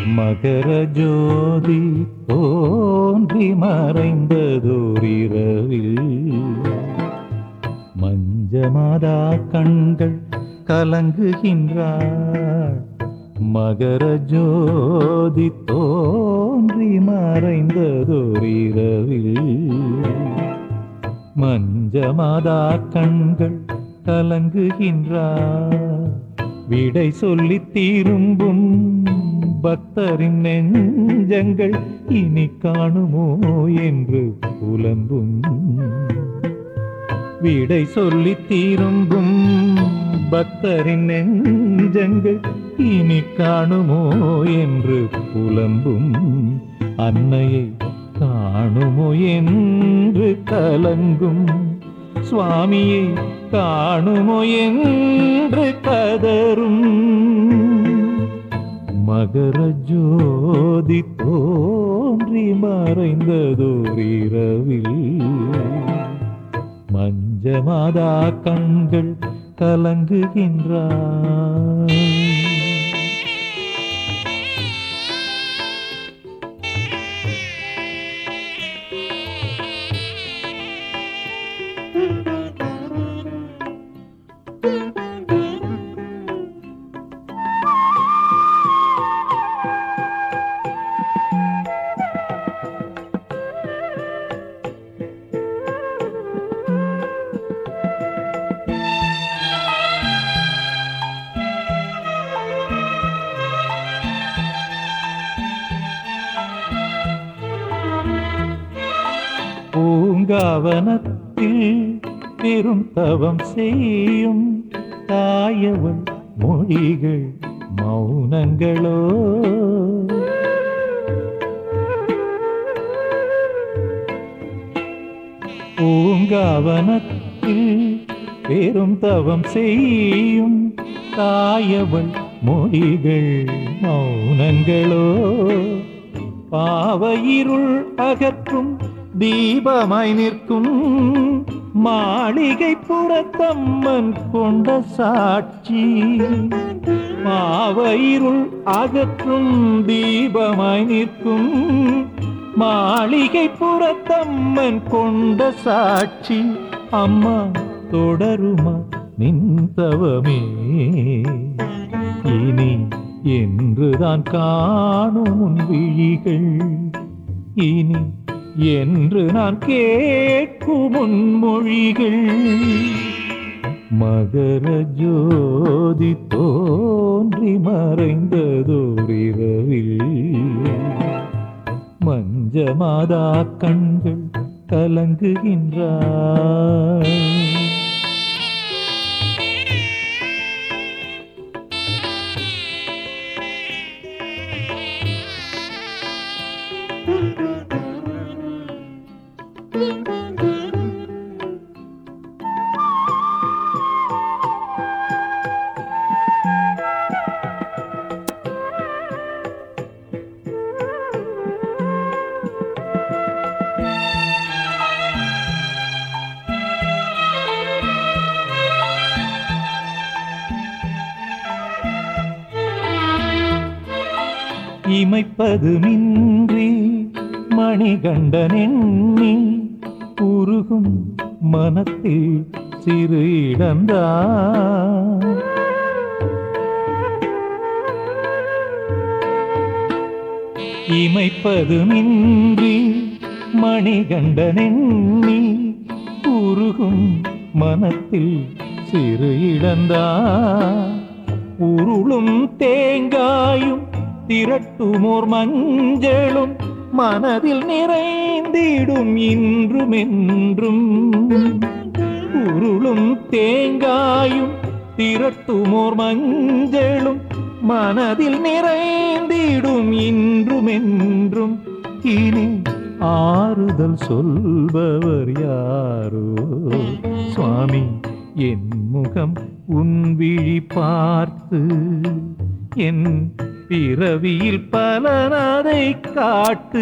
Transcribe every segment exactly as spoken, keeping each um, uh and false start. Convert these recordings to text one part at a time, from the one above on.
மகர ஜோதி தோன்றி மறைந்ததோரிரவில் மஞ்சமாதா கண்கள் கலங்குகின்றாள். மகர ஜோதி தோன்றி மறைந்ததோரிரவில் மஞ்சமாதா கண்கள் கலங்குகின்றாள். விடை சொல்லி தீரும்பும் பக்தரின் நெஞ்சங்கள் இனி காணுமோ என்று புலம்பும். விடை சொல்லி தீரும்பும் பக்தரின் நெஞ்சங்கள் இனி காணுமோ என்று புலம்பும். அன்னையை காணுமோ என்று கலங்கும். சுவாமியை காணுமோ என்று கதரும். மகர ஜோதி தோன்றி மறைந்ததோரிரவில் மஞ்சமாதா கண்கள் கலங்குகின்றார். பூங்காவனத்தில் பெரும் தவம் செய்யும் தாயவள் மொழிகள் மௌனங்களோ. பூங்காவனத்தில் பெரும் தவம் செய்யும் தாயவள் மொழிகள் மௌனங்களோ. பாவையிருள் அகற்றும் தீபமாய் நிற்கும் மாளிகை புறத்தம்மன் கொண்ட சாட்சி. பாவையிருள் அகற்றும் தீபமாய் நிற்கும் மாளிகை புறத்தம்மன் கொண்ட சாட்சி. அம்மா தொடருமா நின்றவமே இனி என்றுதான் காணும் உன் விழிகள். இனி என்று நான் கேட்கும் முன்மொழிகள். மகர ஜோதி தோன்றி மறைந்ததோரிரவில் மஞ்சமாதா கண்கள் கலங்குகின்றார். இமைப்பதுமின்றி மணிகண்டன் எண்ணி உருகும் மனத்தில் சிறு இடந்தான். இமைப்பதுமின்றி மணிகண்டன் எண்ணி உருகும் மனத்தில் சிறு இடந்தான். உருளும் தேங்காயும் திரட்டுமோர் மஞ்சளும் மனதில் நிறைந்திடும் இன்றும் என்றும். உருளும் தேங்காயும் திரட்டுமோர் மஞ்சளும் மனதில் நிறைந்திடும் இன்றும் என்றும். இனி ஆறுதல் சொல்பவர் யாரோ சுவாமி என் முகம் உன் விழி பார்த்து என் பிறவியில் பலனதை காட்டு.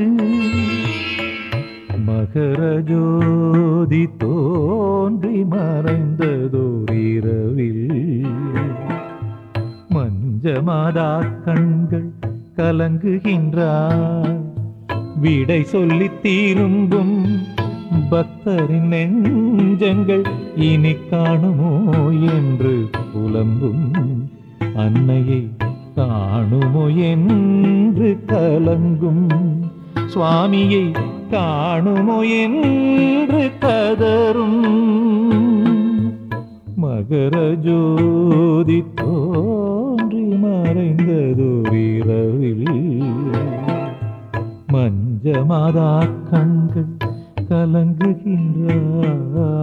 மகர ஜோதி தோன்றி மறைந்ததோரிரவில் மஞ்சமாதா கண்கள் கலங்குகின்றார். விடை சொல்லி திரும்பும் பக்தரின் நெஞ்சங்கள் இனி காணுமோ என்று புலம்பும். அன்னையை காணுமோ என்று கலங்கும். சுவாமியை காணுமோ என்று கதரும். மகர ஜோதி தோன்றி மறைந்ததோரிரவில் மஞ்சமாதா கண்கள் கலங்குகின்றார்.